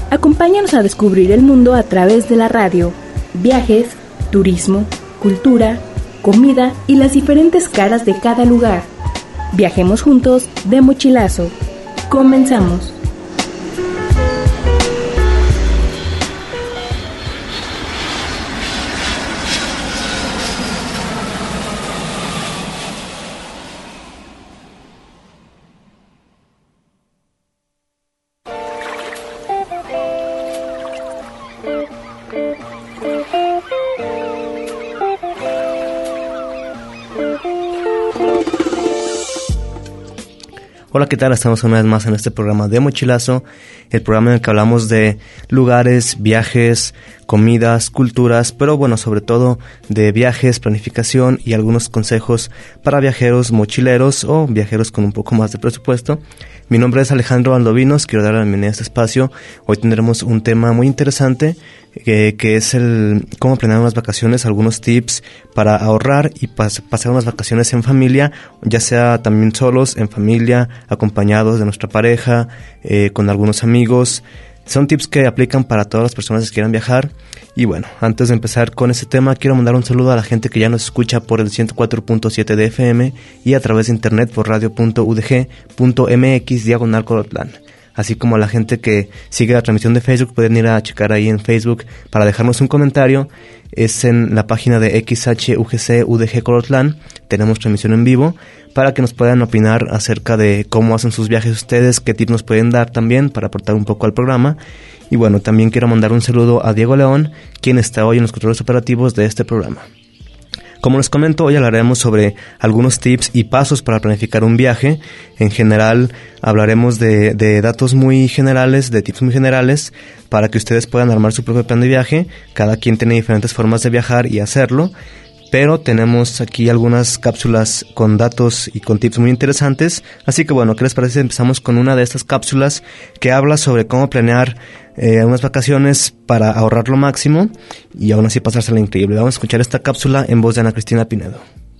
Acompáñanos a descubrir el mundo a través de la radio, viajes, turismo, cultura, comida y las diferentes caras de cada lugar. Viajemos juntos de mochilazo. Comenzamos. Hola, ¿qué tal? Estamos una vez más en este programa de Mochilazo, el programa en el que hablamos de lugares, viajes, comidas, culturas, pero bueno, sobre todo de viajes, planificación y algunos consejos para viajeros mochileros o viajeros con un poco más de presupuesto. Mi nombre es Alejandro Valdovinos, quiero dar la bienvenida a este espacio. Hoy tendremos un tema muy interesante que es el cómo planear unas vacaciones, algunos tips para ahorrar y pasar unas vacaciones en familia, ya sea también solos, en familia, acompañados de nuestra pareja, con algunos amigos. Son tips que aplican para todas las personas que quieran viajar. Y bueno, antes de empezar con este tema, quiero mandar un saludo a la gente que ya nos escucha por el 104.7 de FM y a través de internet por radio.udg.mx/Colotlán. Así como a la gente que sigue la transmisión de Facebook, pueden ir a checar ahí en Facebook para dejarnos un comentario. Es en la página de XHUGC UDG Colotlán. Tenemos transmisión en vivo para que nos puedan opinar acerca de cómo hacen sus viajes ustedes, qué tips nos pueden dar también para aportar un poco al programa. Y bueno, también quiero mandar un saludo a Diego León, quien está hoy en los controles operativos de este programa. Como les comento, hoy hablaremos sobre algunos tips y pasos para planificar un viaje. En general, hablaremos de datos muy generales, de tips muy generales, para que ustedes puedan armar su propio plan de viaje. Cada quien tiene diferentes formas de viajar y hacerlo, pero tenemos aquí algunas cápsulas con datos y con tips muy interesantes. Así que bueno, ¿qué les parece si empezamos con una de estas cápsulas que habla sobre cómo planear unas vacaciones para ahorrar lo máximo y aún así pasársela increíble? Vamos a escuchar esta cápsula en voz de Ana Cristina Pinedo.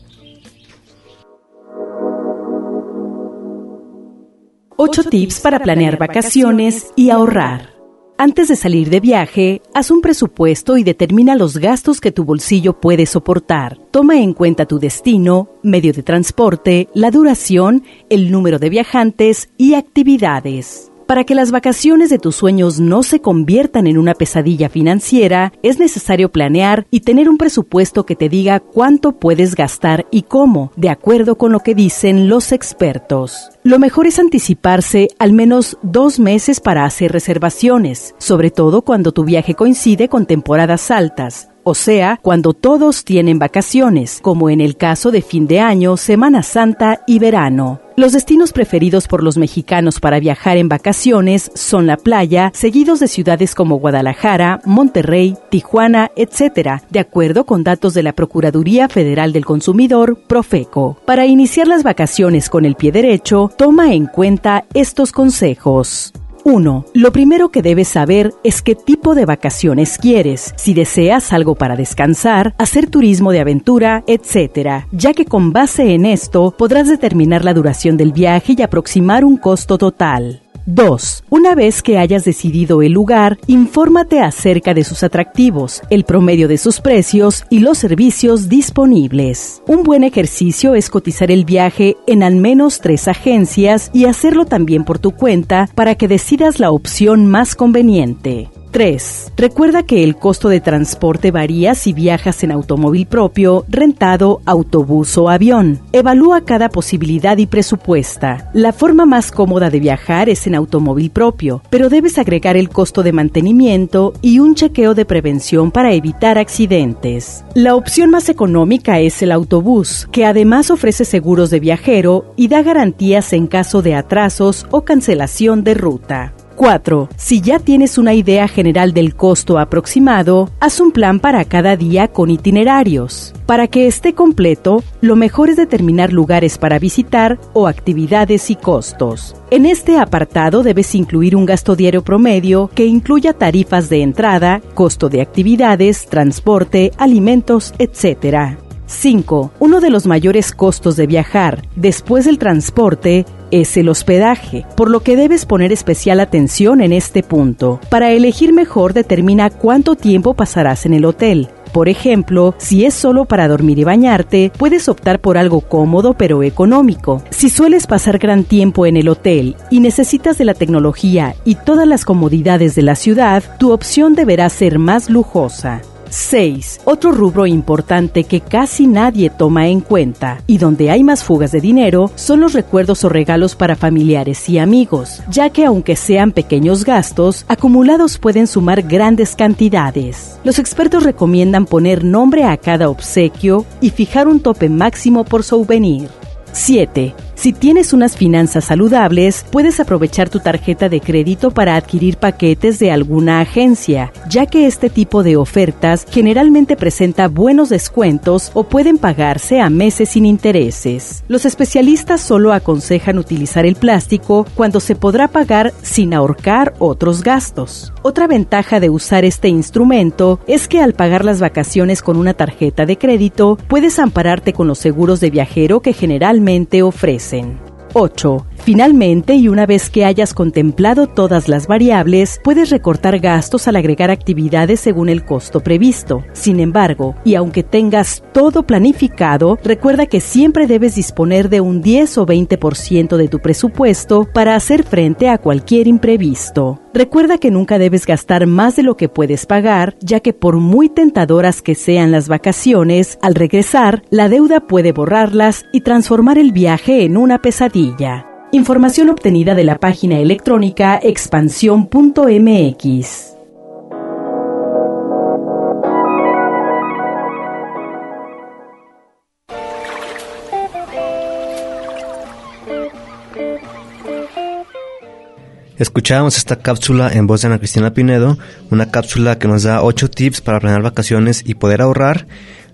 8 tips para planear vacaciones y ahorrar. Antes de salir de viaje, haz un presupuesto y determina los gastos que tu bolsillo puede soportar. Toma en cuenta tu destino, medio de transporte, la duración, el número de viajantes y actividades. Para que las vacaciones de tus sueños no se conviertan en una pesadilla financiera, es necesario planear y tener un presupuesto que te diga cuánto puedes gastar y cómo, de acuerdo con lo que dicen los expertos. Lo mejor es anticiparse al menos 2 meses para hacer reservaciones, sobre todo cuando tu viaje coincide con temporadas altas. O sea, cuando todos tienen vacaciones, como en el caso de fin de año, Semana Santa y verano. Los destinos preferidos por los mexicanos para viajar en vacaciones son la playa, seguidos de ciudades como Guadalajara, Monterrey, Tijuana, etc., de acuerdo con datos de la Procuraduría Federal del Consumidor, Profeco. Para iniciar las vacaciones con el pie derecho, toma en cuenta estos consejos. 1. Lo primero que debes saber es qué tipo de vacaciones quieres, si deseas algo para descansar, hacer turismo de aventura, etc., ya que con base en esto podrás determinar la duración del viaje y aproximar un costo total. 2. Una vez que hayas decidido el lugar, infórmate acerca de sus atractivos, el promedio de sus precios y los servicios disponibles. Un buen ejercicio es cotizar el viaje en al menos 3 agencias y hacerlo también por tu cuenta para que decidas la opción más conveniente. 3. Recuerda que el costo de transporte varía si viajas en automóvil propio, rentado, autobús o avión. Evalúa cada posibilidad y presupuesta. La forma más cómoda de viajar es en automóvil propio, pero debes agregar el costo de mantenimiento y un chequeo de prevención para evitar accidentes. La opción más económica es el autobús, que además ofrece seguros de viajero y da garantías en caso de atrasos o cancelación de ruta. 4. Si ya tienes una idea general del costo aproximado, haz un plan para cada día con itinerarios. Para que esté completo, lo mejor es determinar lugares para visitar o actividades y costos. En este apartado debes incluir un gasto diario promedio que incluya tarifas de entrada, costo de actividades, transporte, alimentos, etc. 5. Uno de los mayores costos de viajar, después del transporte, es el hospedaje, por lo que debes poner especial atención en este punto. Para elegir mejor, determina cuánto tiempo pasarás en el hotel. Por ejemplo, si es solo para dormir y bañarte, puedes optar por algo cómodo pero económico. Si sueles pasar gran tiempo en el hotel y necesitas de la tecnología y todas las comodidades de la ciudad, tu opción deberá ser más lujosa. 6. Otro rubro importante que casi nadie toma en cuenta y donde hay más fugas de dinero son los recuerdos o regalos para familiares y amigos, ya que aunque sean pequeños gastos, acumulados pueden sumar grandes cantidades. Los expertos recomiendan poner nombre a cada obsequio y fijar un tope máximo por souvenir. 7. Si tienes unas finanzas saludables, puedes aprovechar tu tarjeta de crédito para adquirir paquetes de alguna agencia, ya que este tipo de ofertas generalmente presenta buenos descuentos o pueden pagarse a meses sin intereses. Los especialistas solo aconsejan utilizar el plástico cuando se podrá pagar sin ahorcar otros gastos. Otra ventaja de usar este instrumento es que al pagar las vacaciones con una tarjeta de crédito, puedes ampararte con los seguros de viajero que generalmente ofrecen. 8. Finalmente, y una vez que hayas contemplado todas las variables, puedes recortar gastos al agregar actividades según el costo previsto. Sin embargo, y aunque tengas todo planificado, recuerda que siempre debes disponer de un 10 o 20% de tu presupuesto para hacer frente a cualquier imprevisto. Recuerda que nunca debes gastar más de lo que puedes pagar, ya que por muy tentadoras que sean las vacaciones, al regresar, la deuda puede borrarlas y transformar el viaje en una pesadilla. Información obtenida de la página electrónica expansión.mx. Escuchábamos esta cápsula en voz de Ana Cristina Pinedo, una cápsula que nos da 8 tips para planear vacaciones y poder ahorrar.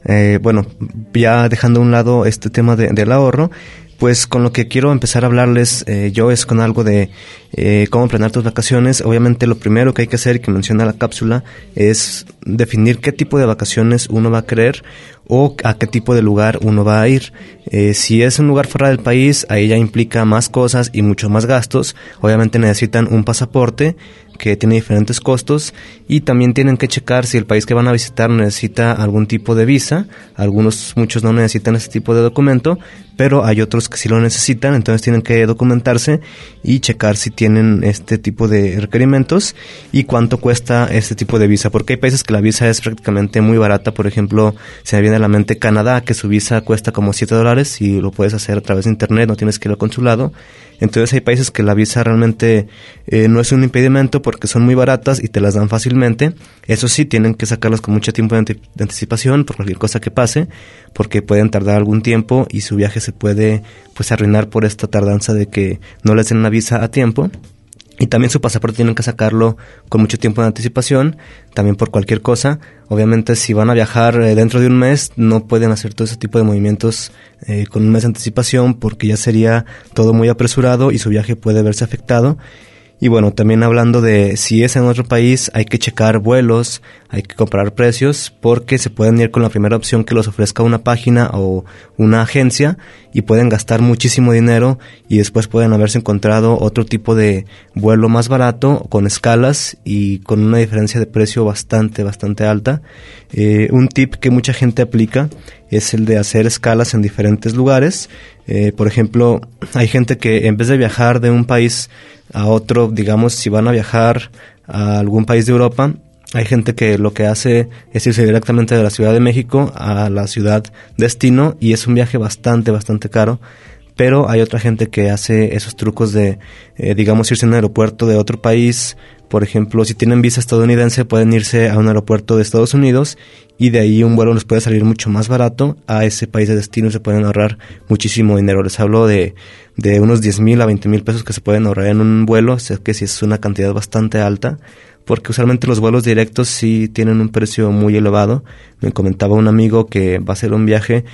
Ya dejando a un lado este tema del ahorro, pues con lo que quiero empezar a hablarles yo es con algo de cómo planear tus vacaciones. Obviamente lo primero que hay que hacer, y que menciona la cápsula, es definir qué tipo de vacaciones uno va a querer o a qué tipo de lugar uno va a ir. Si es un lugar fuera del país, ahí ya implica más cosas y mucho más gastos. Obviamente necesitan un pasaporte que tiene diferentes costos, y también tienen que checar si el país que van a visitar necesita algún tipo de visa. Muchos no necesitan ese tipo de documento, pero hay otros que sí lo necesitan, entonces tienen que documentarse y checar si tienen este tipo de requerimientos y cuánto cuesta este tipo de visa, porque hay países que la visa es prácticamente muy barata. Por ejemplo, se me viene a la mente Canadá, que su visa cuesta como $7 y lo puedes hacer a través de internet, no tienes que ir al consulado. Entonces hay países que la visa realmente no es un impedimento porque son muy baratas y te las dan fácilmente. Eso sí, tienen que sacarlas con mucho tiempo de anticipación por cualquier cosa que pase, porque pueden tardar algún tiempo y su viaje se puede arruinar por esta tardanza de que no les den una visa a tiempo. Y también su pasaporte tienen que sacarlo con mucho tiempo de anticipación, también por cualquier cosa. Obviamente, si van a viajar dentro de un mes, no pueden hacer todo ese tipo de movimientos con un mes de anticipación, porque ya sería todo muy apresurado y su viaje puede verse afectado. Y bueno, también hablando de si es en otro país, hay que checar vuelos, hay que comparar precios, porque se pueden ir con la primera opción que los ofrezca una página o una agencia y pueden gastar muchísimo dinero y después pueden haberse encontrado otro tipo de vuelo más barato, con escalas y con una diferencia de precio bastante alta. Un tip que mucha gente aplica es el de hacer escalas en diferentes lugares. Por ejemplo, hay gente que en vez de viajar de un país a otro, digamos, si van a viajar a algún país de Europa, hay gente que lo que hace es irse directamente de la Ciudad de México a la ciudad destino, y es un viaje bastante caro. Pero hay otra gente que hace esos trucos de, digamos, irse a un aeropuerto de otro país. Por ejemplo, si tienen visa estadounidense, pueden irse a un aeropuerto de Estados Unidos y de ahí un vuelo les puede salir mucho más barato a ese país de destino y se pueden ahorrar muchísimo dinero. Les hablo de unos 10,000 a 20,000 pesos que se pueden ahorrar en un vuelo. Sé que sí es una cantidad bastante alta, porque usualmente los vuelos directos sí tienen un precio muy elevado. Me comentaba un amigo que va a hacer un viaje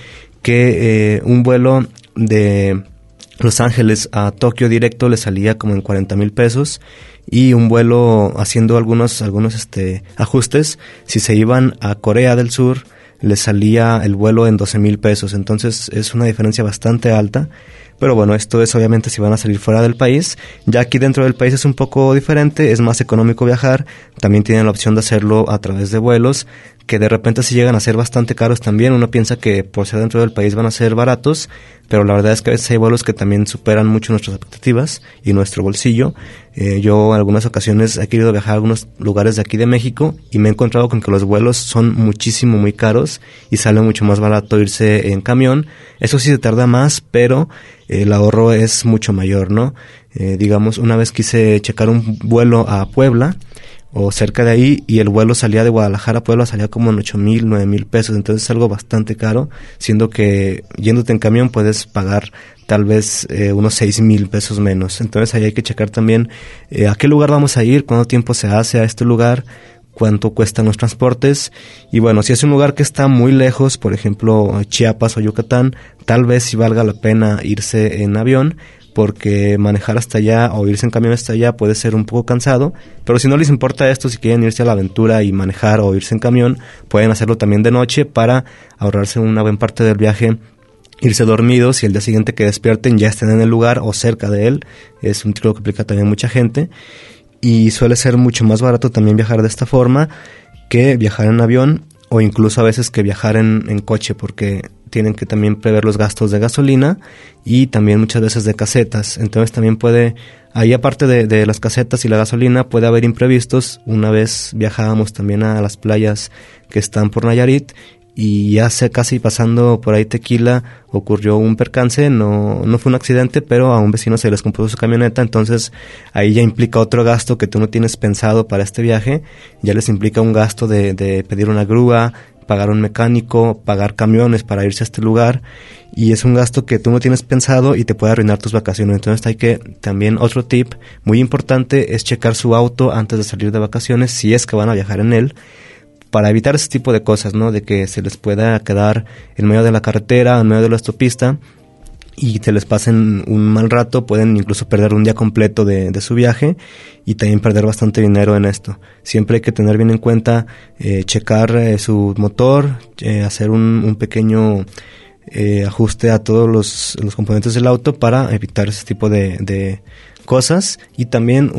que un vuelo de Los Ángeles a Tokio directo le salía como en 40,000 pesos, y un vuelo haciendo algunos ajustes, si se iban a Corea del Sur, les salía el vuelo en 12,000 pesos. Entonces es una diferencia bastante alta, Pero bueno, esto es obviamente si van a salir fuera del país. Ya aquí dentro del país es un poco diferente, es más económico viajar. También tienen la opción de hacerlo a través de vuelos, que de repente sí llegan a ser bastante caros también. Uno piensa que por ser dentro del país van a ser baratos, pero la verdad es que a veces hay vuelos que también superan mucho nuestras expectativas y nuestro bolsillo. Yo en algunas ocasiones he querido viajar a algunos lugares de aquí de México y me he encontrado con que los vuelos son muy caros y sale mucho más barato irse en camión. Eso sí se tarda más, pero el ahorro es mucho mayor, ¿no? Digamos, una vez quise checar un vuelo a Puebla o cerca de ahí, y el vuelo salía de Guadalajara a Puebla, salía como en 8,000, 9,000 pesos, entonces es algo bastante caro, siendo que yéndote en camión puedes pagar tal vez unos 6,000 pesos menos. Entonces ahí hay que checar también a qué lugar vamos a ir, cuánto tiempo se hace a este lugar, cuánto cuestan los transportes. Y bueno, si es un lugar que está muy lejos, por ejemplo Chiapas o Yucatán, tal vez sí valga la pena irse en avión, porque manejar hasta allá o irse en camión hasta allá puede ser un poco cansado, pero si no les importa esto, si quieren irse a la aventura y manejar o irse en camión, pueden hacerlo también de noche para ahorrarse una buena parte del viaje, irse dormidos y el día siguiente que despierten ya estén en el lugar o cerca de él. Es un truco que aplica también mucha gente y suele ser mucho más barato también viajar de esta forma que viajar en avión, o incluso a veces que viajar en coche, porque tienen que también prever los gastos de gasolina y también muchas veces de casetas. Entonces también puede, ahí aparte de las casetas y la gasolina, puede haber imprevistos. Una vez viajábamos también a las playas que están por Nayarit y ya casi pasando por ahí Tequila ocurrió un percance, no fue un accidente, pero a un vecino se le descompuso su camioneta. Entonces ahí ya implica otro gasto que tú no tienes pensado para este viaje, ya les implica un gasto de pedir una grúa, pagar un mecánico, pagar camiones para irse a este lugar, y es un gasto que tú no tienes pensado y te puede arruinar tus vacaciones. Entonces hay que, también otro tip muy importante es checar su auto antes de salir de vacaciones, si es que van a viajar en él, para evitar ese tipo de cosas, ¿no? De que se les pueda quedar en medio de la carretera, en medio de la autopista, y te les pasen un mal rato, pueden incluso perder un día completo de su viaje y también perder bastante dinero en esto. Siempre hay que tener bien en cuenta, checar su motor, hacer un pequeño ajuste a todos los componentes del auto para evitar ese tipo de cosas. Y también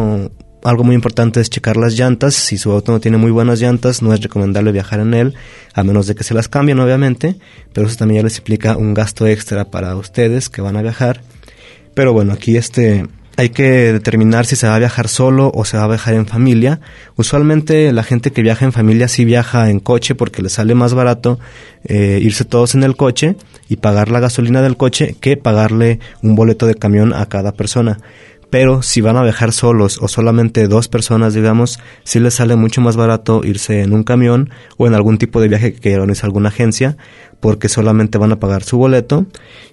algo muy importante es checar las llantas. Si su auto no tiene muy buenas llantas, no es recomendable viajar en él, a menos de que se las cambien, obviamente, pero eso también ya les implica un gasto extra para ustedes que van a viajar. Pero bueno, aquí hay que determinar si se va a viajar solo o se va a viajar en familia. Usualmente la gente que viaja en familia sí viaja en coche, porque les sale más barato irse todos en el coche y pagar la gasolina del coche que pagarle un boleto de camión a cada persona. Pero si van a viajar solos o solamente 2 personas, digamos, sí les sale mucho más barato irse en un camión o en algún tipo de viaje que organice alguna agencia, porque solamente van a pagar su boleto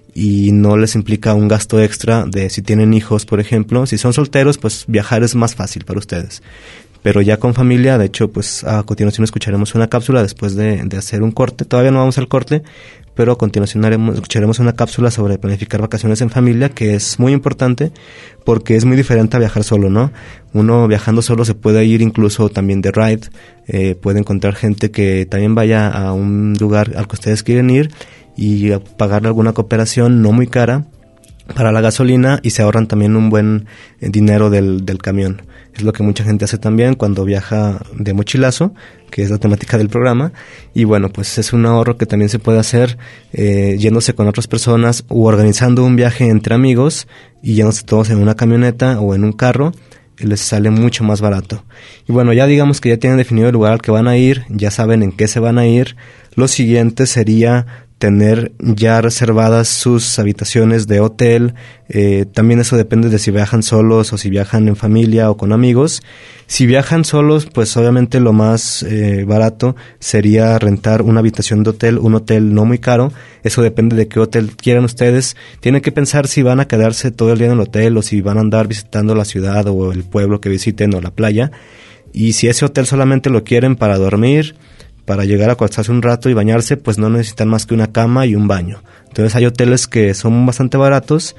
y no les implica un gasto extra de si tienen hijos, por ejemplo. Si son solteros, pues viajar es más fácil para ustedes. Pero ya con familia, de hecho, pues a continuación escucharemos una cápsula después de hacer un corte. Todavía no vamos al corte, pero a continuación escucharemos una cápsula sobre planificar vacaciones en familia, que es muy importante porque es muy diferente a viajar solo, ¿no? Uno viajando solo se puede ir incluso también de ride, puede encontrar gente que también vaya a un lugar al que ustedes quieren ir y pagarle alguna cooperación no muy cara para la gasolina, y se ahorran también un buen dinero del camión. Es lo que mucha gente hace también cuando viaja de mochilazo, que es la temática del programa. Y bueno, pues es un ahorro que también se puede hacer yéndose con otras personas u organizando un viaje entre amigos y yéndose todos en una camioneta o en un carro. Les sale mucho más barato. Y bueno, ya digamos que ya tienen definido el lugar al que van a ir, ya saben en qué se van a ir. Lo siguiente sería tener ya reservadas sus habitaciones de hotel. También eso depende de si viajan solos o si viajan en familia o con amigos. Si viajan solos, pues obviamente lo más barato sería rentar una habitación de hotel, un hotel no muy caro. Eso depende de qué hotel quieran ustedes. Tienen que pensar si van a quedarse todo el día en el hotel o si van a andar visitando la ciudad o el pueblo que visiten o la playa. Y si ese hotel solamente lo quieren para dormir, para llegar a acostarse un rato y bañarse, pues no necesitan más que una cama y un baño. Entonces hay hoteles que son bastante baratos,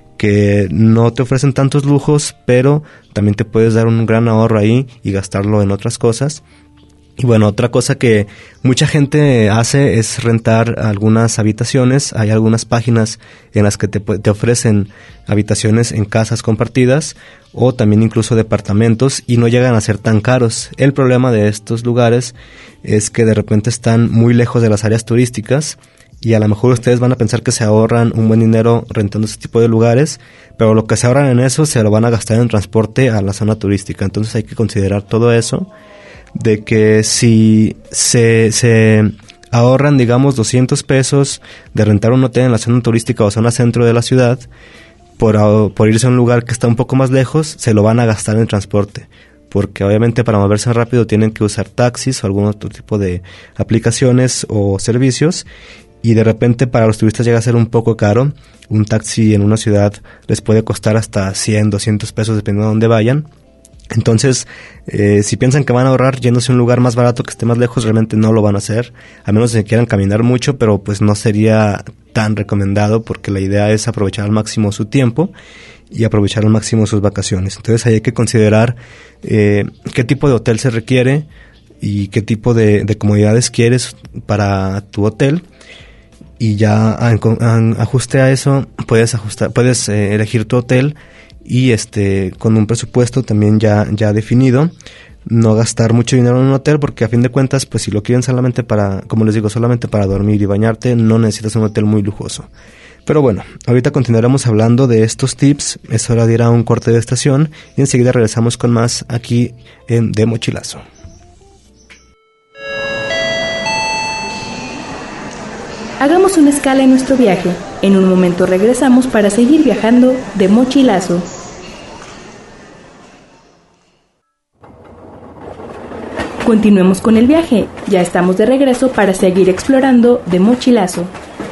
que no te ofrecen tantos lujos, pero también te puedes dar un gran ahorro ahí y gastarlo en otras cosas. Y bueno, otra cosa que mucha gente hace es rentar algunas habitaciones. Hay algunas páginas en las que te ofrecen habitaciones en casas compartidas o también incluso departamentos y no llegan a ser tan caros. El problema de estos lugares es que de repente están muy lejos de las áreas turísticas y a lo mejor ustedes van a pensar que se ahorran un buen dinero rentando ese tipo de lugares, pero lo que se ahorran en eso se lo van a gastar en transporte a la zona turística. Entonces hay que considerar todo eso, de que si se ahorran, digamos, 200 pesos de rentar un hotel en la zona turística o zona centro de la ciudad, por irse a un lugar que está un poco más lejos, se lo van a gastar en transporte. Porque obviamente para moverse rápido tienen que usar taxis o algún otro tipo de aplicaciones o servicios, y de repente para los turistas llega a ser un poco caro. Un taxi en una ciudad les puede costar hasta 100, 200 pesos dependiendo de dónde vayan. Entonces, si piensan que van a ahorrar yéndose a un lugar más barato que esté más lejos, realmente no lo van a hacer, a menos de que quieran caminar mucho, pero pues no sería tan recomendado, porque la idea es aprovechar al máximo su tiempo y aprovechar al máximo sus vacaciones. Entonces ahí hay que considerar qué tipo de hotel se requiere y qué tipo de comodidades quieres para tu hotel, y ya en ajuste a eso puedes elegir tu hotel y con un presupuesto también ya definido. No gastar mucho dinero en un hotel, porque a fin de cuentas, pues si lo quieren solamente para, como les digo, solamente para dormir y bañarte, no necesitas un hotel muy lujoso. Pero bueno, ahorita continuaremos hablando de estos tips. Es hora de ir a un corte de estación y enseguida regresamos con más aquí en De Mochilazo. Hagamos una escala en nuestro viaje. En un momento regresamos para seguir viajando de mochilazo. Continuemos con el viaje. Ya estamos de regreso para seguir explorando de mochilazo.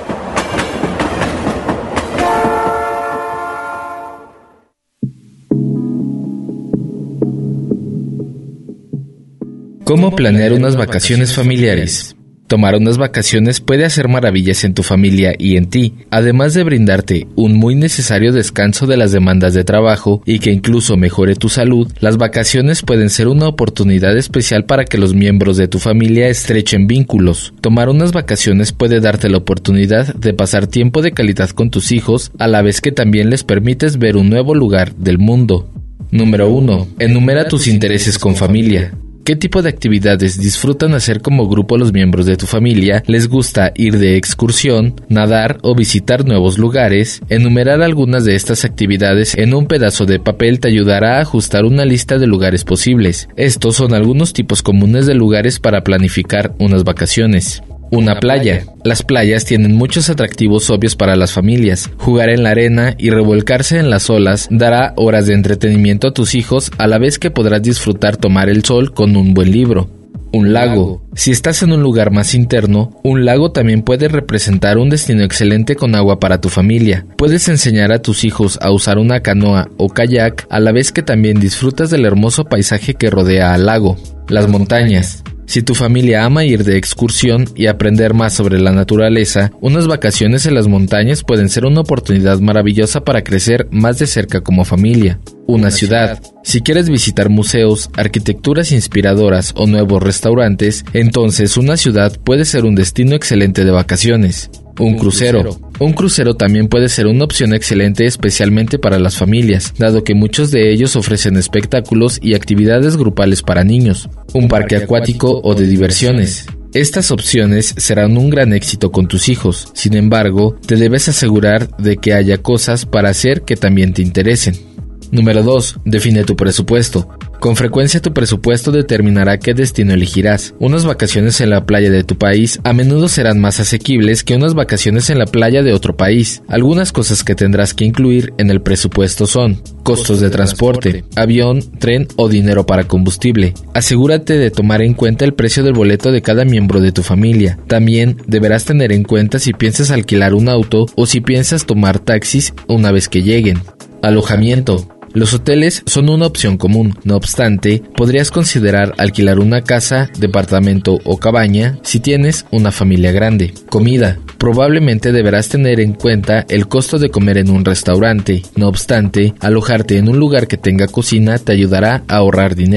¿Cómo planear unas vacaciones familiares? Tomar unas vacaciones puede hacer maravillas en tu familia y en ti, además de brindarte un muy necesario descanso de las demandas de trabajo y que incluso mejore tu salud. Las vacaciones pueden ser una oportunidad especial para que los miembros de tu familia estrechen vínculos. Tomar unas vacaciones puede darte la oportunidad de pasar tiempo de calidad con tus hijos, a la vez que también les permites ver un nuevo lugar del mundo. Número 1. Enumera tus intereses con familia. ¿Qué tipo de actividades disfrutan hacer como grupo los miembros de tu familia? ¿Les gusta ir de excursión, nadar o visitar nuevos lugares? Enumerar algunas de estas actividades en un pedazo de papel te ayudará a ajustar una lista de lugares posibles. Estos son algunos tipos comunes de lugares para planificar unas vacaciones. Una playa. Las playas tienen muchos atractivos obvios para las familias. Jugar en la arena y revolcarse en las olas dará horas de entretenimiento a tus hijos, a la vez que podrás disfrutar tomar el sol con un buen libro. Un lago. Si estás en un lugar más interno, un lago también puede representar un destino excelente con agua para tu familia. Puedes enseñar a tus hijos a usar una canoa o kayak, a la vez que también disfrutas del hermoso paisaje que rodea al lago. Las montañas. Si tu familia ama ir de excursión y aprender más sobre la naturaleza, unas vacaciones en las montañas pueden ser una oportunidad maravillosa para crecer más de cerca como familia. Una ciudad. Si quieres visitar museos, arquitecturas inspiradoras o nuevos restaurantes, entonces una ciudad puede ser un destino excelente de vacaciones. Un crucero. Un crucero también puede ser una opción excelente, especialmente para las familias, dado que muchos de ellos ofrecen espectáculos y actividades grupales para niños. Un parque acuático o de diversiones. Estas opciones serán un gran éxito con tus hijos. Sin embargo, te debes asegurar de que haya cosas para hacer que también te interesen. Número 2. Define tu presupuesto. Con frecuencia tu presupuesto determinará qué destino elegirás. Unas vacaciones en la playa de tu país a menudo serán más asequibles que unas vacaciones en la playa de otro país. Algunas cosas que tendrás que incluir en el presupuesto son: costos de transporte, avión, tren o dinero para combustible. Asegúrate de tomar en cuenta el precio del boleto de cada miembro de tu familia. También deberás tener en cuenta si piensas alquilar un auto o si piensas tomar taxis una vez que lleguen. Alojamiento. Los hoteles son una opción común. No obstante, podrías considerar alquilar una casa, departamento o cabaña si tienes una familia grande. Comida. Probablemente deberás tener en cuenta el costo de comer en un restaurante. No obstante, alojarte en un lugar que tenga cocina te ayudará a ahorrar dinero.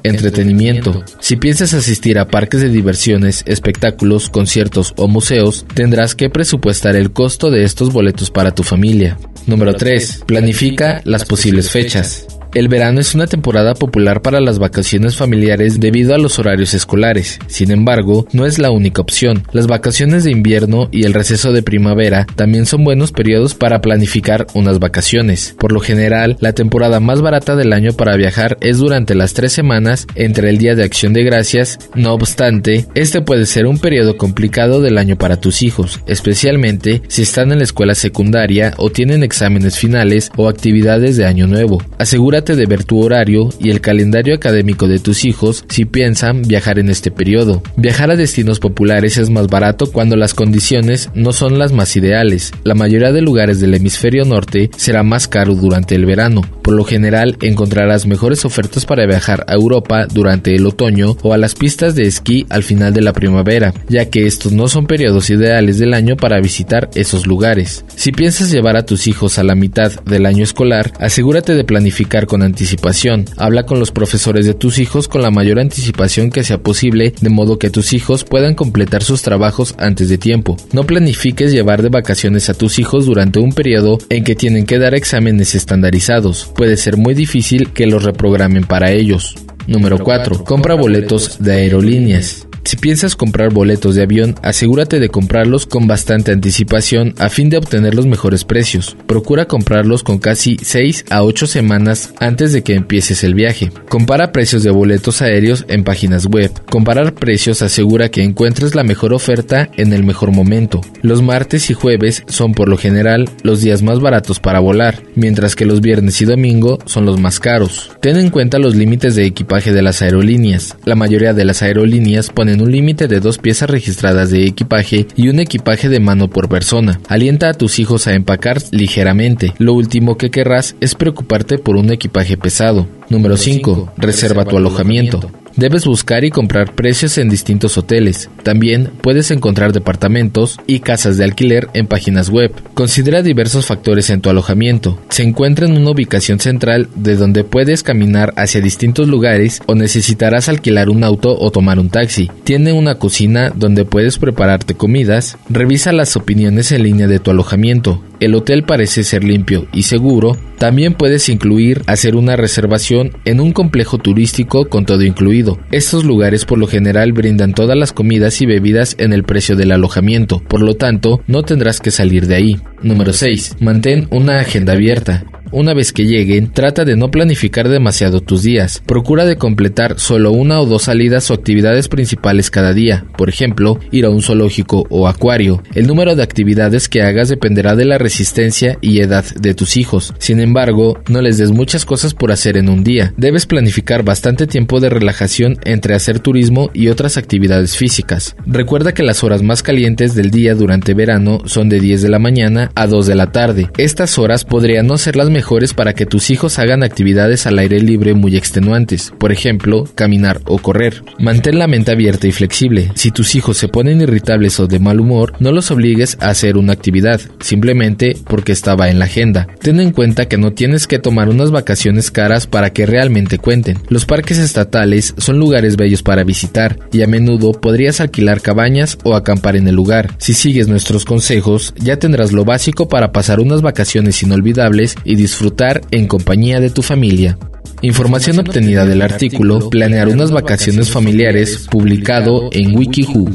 Entretenimiento. Si piensas asistir a parques de diversiones, espectáculos, conciertos o museos, tendrás que presupuestar el costo de estos boletos para tu familia. Número 3. Planifica las posibles fechas. El verano es una temporada popular para las vacaciones familiares debido a los horarios escolares. Sin embargo, no es la única opción. Las vacaciones de invierno y el receso de primavera también son buenos periodos para planificar unas vacaciones. Por lo general, la temporada más barata del año para viajar es durante las 3 semanas entre el Día de Acción de Gracias. No obstante, este puede ser un periodo complicado del año para tus hijos, especialmente si están en la escuela secundaria o tienen exámenes finales o actividades de año nuevo. Asegúrate de ver tu horario y el calendario académico de tus hijos si piensan viajar en este periodo. Viajar a destinos populares es más barato cuando las condiciones no son las más ideales. La mayoría de lugares del hemisferio norte será más caro durante el verano. Por lo general encontrarás mejores ofertas para viajar a Europa durante el otoño o a las pistas de esquí al final de la primavera, ya que estos no son periodos ideales del año para visitar esos lugares. Si piensas llevar a tus hijos a la mitad del año escolar, asegúrate de planificar con anticipación. Habla con los profesores de tus hijos con la mayor anticipación que sea posible, de modo que tus hijos puedan completar sus trabajos antes de tiempo. No planifiques llevar de vacaciones a tus hijos durante un periodo en que tienen que dar exámenes estandarizados. Puede ser muy difícil que los reprogramen para ellos. Número 4. Compra boletos de aerolíneas. Si piensas comprar boletos de avión, asegúrate de comprarlos con bastante anticipación a fin de obtener los mejores precios. Procura comprarlos con casi 6 a 8 semanas antes de que empieces el viaje. Compara precios de boletos aéreos en páginas web. Comparar precios asegura que encuentres la mejor oferta en el mejor momento. Los martes y jueves son por lo general los días más baratos para volar, mientras que los viernes y domingo son los más caros. Ten en cuenta los límites de equipaje de las aerolíneas. La mayoría de las aerolíneas ponen un límite de 2 piezas registradas de equipaje y un equipaje de mano por persona. Alienta a tus hijos a empacar ligeramente. Lo último que querrás es preocuparte por un equipaje pesado. Número 5. Reserva tu alojamiento. Debes buscar y comprar precios en distintos hoteles. También puedes encontrar departamentos y casas de alquiler en páginas web. Considera diversos factores en tu alojamiento. Se encuentra en una ubicación central de donde puedes caminar hacia distintos lugares o necesitarás alquilar un auto o tomar un taxi. Tiene una cocina donde puedes prepararte comidas. Revisa las opiniones en línea de tu alojamiento. El hotel parece ser limpio y seguro. También puedes incluir hacer una reservación en un complejo turístico con todo incluido. Estos lugares por lo general brindan todas las comidas y bebidas en el precio del alojamiento, por lo tanto no tendrás que salir de ahí. Número 6. Mantén una agenda abierta. Una vez que lleguen, trata de no planificar demasiado tus días. Procura de completar solo 1 o 2 salidas o actividades principales cada día. Por ejemplo, ir a un zoológico o acuario. El número de actividades que hagas dependerá de la resistencia y edad de tus hijos. Sin embargo, no les des muchas cosas por hacer en un día. Debes planificar bastante tiempo de relajación entre hacer turismo y otras actividades físicas. Recuerda que las horas más calientes del día durante verano son de 10 de la mañana a 2 de la tarde. Estas horas podrían no ser las mejores para que tus hijos hagan actividades al aire libre muy extenuantes, por ejemplo, caminar o correr. Mantén la mente abierta y flexible. Si tus hijos se ponen irritables o de mal humor, no los obligues a hacer una actividad, simplemente porque estaba en la agenda. Ten en cuenta que no tienes que tomar unas vacaciones caras para que realmente cuenten. Los parques estatales son lugares bellos para visitar y a menudo podrías alquilar cabañas o acampar en el lugar. Si sigues nuestros consejos, ya tendrás lo básico para pasar unas vacaciones inolvidables y disfrutar en compañía de tu familia. Información obtenida del artículo Planear unas vacaciones familiares, publicado en WikiHow.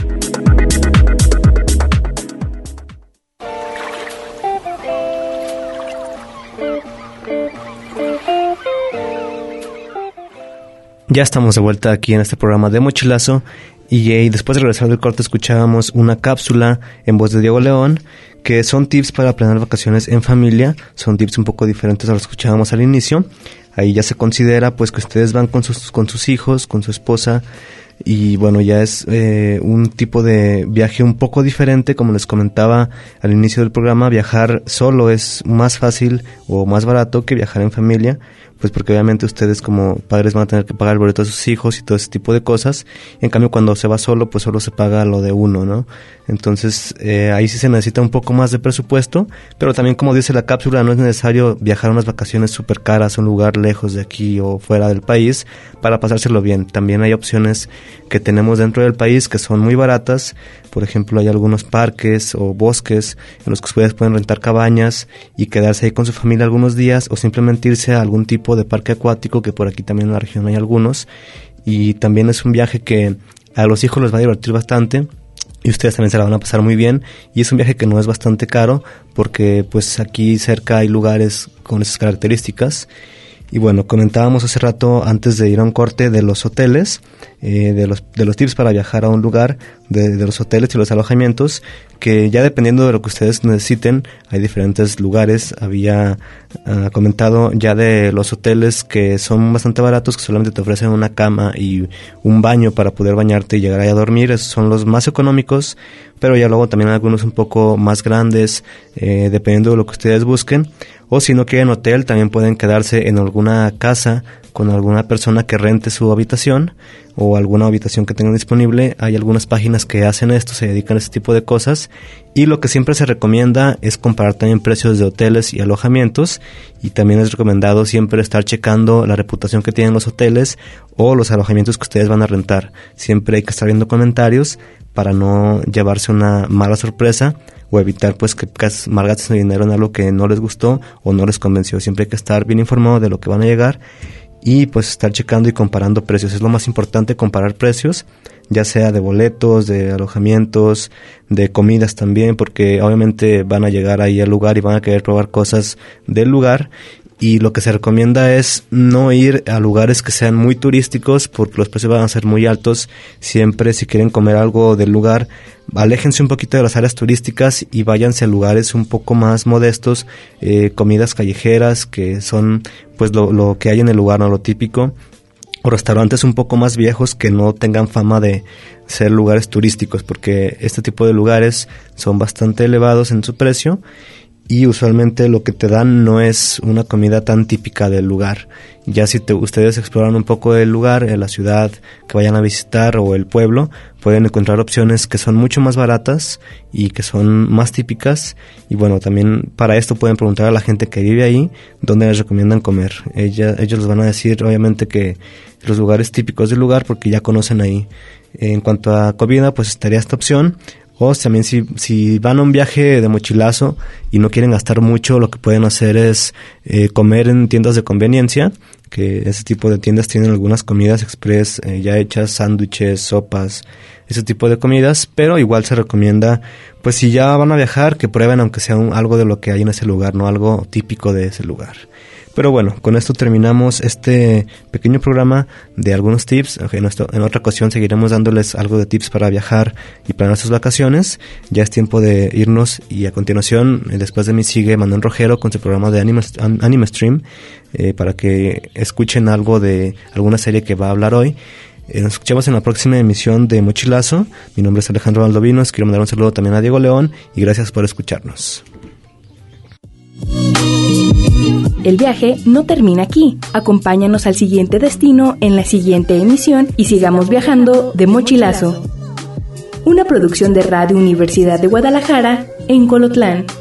Ya estamos de vuelta aquí en este programa de Mochilazo y después de regresar del corte escuchábamos una cápsula en voz de Diego León que son tips para planear vacaciones en familia. Son tips un poco diferentes a los que escuchábamos al inicio. Ahí ya se considera pues que ustedes van con sus hijos, con su esposa y bueno, ya es un tipo de viaje un poco diferente. Como les comentaba al inicio del programa, viajar solo es más fácil o más barato que viajar en familia, pues porque obviamente ustedes como padres van a tener que pagar el boleto de sus hijos y todo ese tipo de cosas. En cambio, cuando se va solo, pues solo se paga lo de uno, ¿no? Entonces, ahí sí se necesita un poco más de presupuesto, pero también, como dice la cápsula, no es necesario viajar a unas vacaciones súper caras a un lugar lejos de aquí o fuera del país para pasárselo bien. También hay opciones que tenemos dentro del país que son muy baratas. Por ejemplo, hay algunos parques o bosques en los que ustedes pueden rentar cabañas y quedarse ahí con su familia algunos días, o simplemente irse a algún tipo de parque acuático, que por aquí también en la región hay algunos. Y también es un viaje que a los hijos les va a divertir bastante y ustedes también se la van a pasar muy bien, y es un viaje que no es bastante caro porque pues aquí cerca hay lugares con esas características. Y bueno, comentábamos hace rato, antes de ir a un corte, de los hoteles, de los tips para viajar a un lugar, de los hoteles y los alojamientos, que ya dependiendo de lo que ustedes necesiten, hay diferentes lugares. Había comentado ya de los hoteles que son bastante baratos, que solamente te ofrecen una cama y un baño para poder bañarte y llegar ahí a dormir. Esos son los más económicos, pero ya luego también hay algunos un poco más grandes, dependiendo de lo que ustedes busquen. O si no quieren hotel, también pueden quedarse en alguna casa con alguna persona que rente su habitación o alguna habitación que tengan disponible. Hay algunas páginas que hacen esto, se dedican a este tipo de cosas. Y lo que siempre se recomienda es comparar también precios de hoteles y alojamientos. Y también es recomendado siempre estar checando la reputación que tienen los hoteles o los alojamientos que ustedes van a rentar. Siempre hay que estar viendo comentarios para no llevarse una mala sorpresa, o evitar pues que malgasten el dinero en algo que no les gustó o no les convenció. Siempre hay que estar bien informado de lo que van a llegar y pues estar checando y comparando precios. Es lo más importante, comparar precios, ya sea de boletos, de alojamientos, de comidas también, porque obviamente van a llegar ahí al lugar y van a querer probar cosas del lugar. Y lo que se recomienda es no ir a lugares que sean muy turísticos, porque los precios van a ser muy altos. Siempre, si quieren comer algo del lugar, aléjense un poquito de las áreas turísticas y váyanse a lugares un poco más modestos, comidas callejeras, que son pues lo que hay en el lugar, no lo típico, o restaurantes un poco más viejos que no tengan fama de ser lugares turísticos, porque este tipo de lugares son bastante elevados en su precio. Y usualmente lo que te dan no es una comida tan típica del lugar. Ya si ustedes exploran un poco el lugar, la ciudad que vayan a visitar o el pueblo, pueden encontrar opciones que son mucho más baratas y que son más típicas. Y bueno, también para esto pueden preguntar a la gente que vive ahí dónde les recomiendan comer. Ellos les van a decir obviamente que los lugares típicos del lugar, porque ya conocen ahí. En cuanto a comida, pues estaría esta opción. O también si van a un viaje de mochilazo y no quieren gastar mucho, lo que pueden hacer es comer en tiendas de conveniencia, que ese tipo de tiendas tienen algunas comidas express ya hechas, sándwiches, sopas, ese tipo de comidas. Pero igual se recomienda, pues si ya van a viajar, que prueben aunque sea algo de lo que hay en ese lugar, no algo típico de ese lugar. Pero bueno, con esto terminamos este pequeño programa de algunos tips. En otra ocasión seguiremos dándoles algo de tips para viajar y planear sus vacaciones. Ya es tiempo de irnos, y a continuación, después de mí, sigue Manuel Rogero con su programa de Anime Stream, para que escuchen algo de alguna serie que va a hablar hoy. Nos escuchamos en la próxima emisión de Mochilazo. Mi nombre es Alejandro Valdovinos. Quiero mandar un saludo también a Diego León y gracias por escucharnos. El viaje no termina aquí. Acompáñanos al siguiente destino en la siguiente emisión y sigamos viajando de Mochilazo. Una producción de Radio Universidad de Guadalajara en Colotlán.